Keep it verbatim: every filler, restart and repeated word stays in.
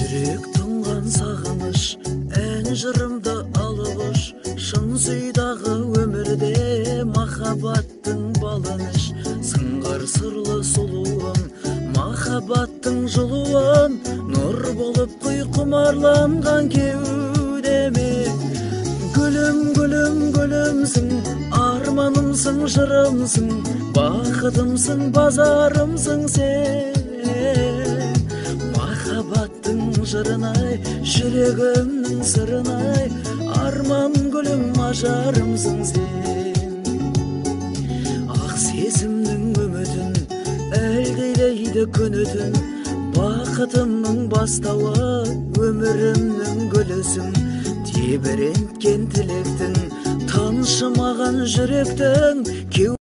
Жүрек тұнған сағыныш, ән жырымды алып шын сүйдағы өмірде махаббаттың балыныш. Сыңғыр сырлы сұлуым, махаббаттың жылуын, нұр болып құй құмарланған кеудеме. Гүлім, гүлім, гүлімсің, арманымсың, жырымсың, бақытымсың, базарымсың сен. Махаббаттың жырынай, жүрегімнің сырынай, арман гүлім, ажарымсың сен. Ақ сезімнің үмітін, әлдейлейді күн өтін, бақытымның бастауы, өмірімнің гүлісің. Тебіренткен тілектің, таншымаған жүректің